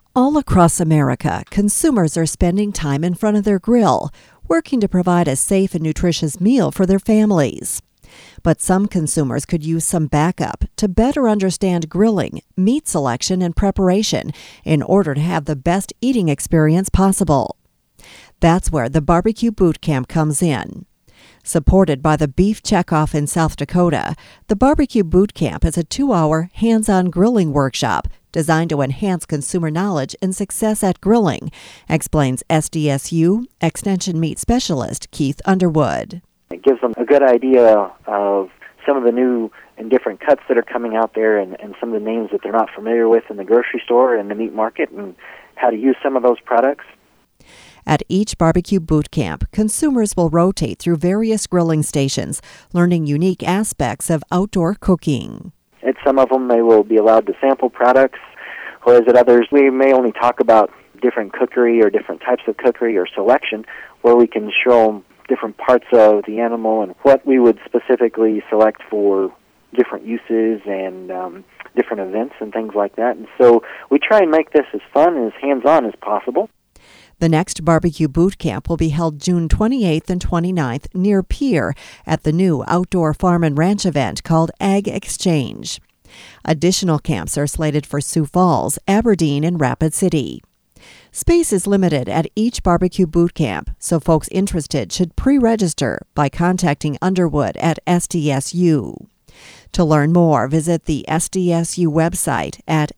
All across America, consumers are spending time in front of their grill, working to provide a safe and nutritious meal for their families. But some consumers could use some backup to better understand grilling, meat selection, and preparation in order to have the best eating experience possible. That's where the Barbecue Boot Camp comes in. Supported by the Beef Checkoff in South Dakota, the Barbecue Boot Camp is a 2-hour hands-on grilling workshop designed to enhance consumer knowledge and success at grilling, explains SDSU Extension Meat Specialist Keith Underwood. It gives them a good idea of some of the new and different cuts that are coming out there and some of the names that they're not familiar with in the grocery store and the meat market and how to use some of those products. At each Barbecue Boot Camp, consumers will rotate through various grilling stations, learning unique aspects of outdoor cooking. At some of them, they will be allowed to sample products, whereas at others, we may only talk about different cookery or different types of cookery or selection, where we can show them different parts of the animal and what we would specifically select for different uses and different events and things like that. And so we try and make this as fun and as hands-on as possible. The next Barbecue Boot Camp will be held June 28th and 29th near Pierre at the new outdoor farm and ranch event called Ag Exchange. Additional camps are slated for Sioux Falls, Aberdeen, and Rapid City. Space is limited at each Barbecue Boot Camp, so folks interested should pre-register by contacting Underwood at SDSU. To learn more, visit the SDSU website at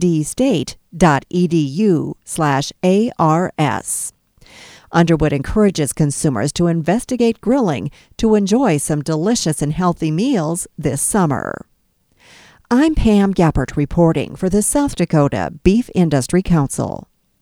sdstate.edu/ARS. Underwood encourages consumers to investigate grilling to enjoy some delicious and healthy meals this summer. I'm Pam Gappert reporting for the South Dakota Beef Industry Council.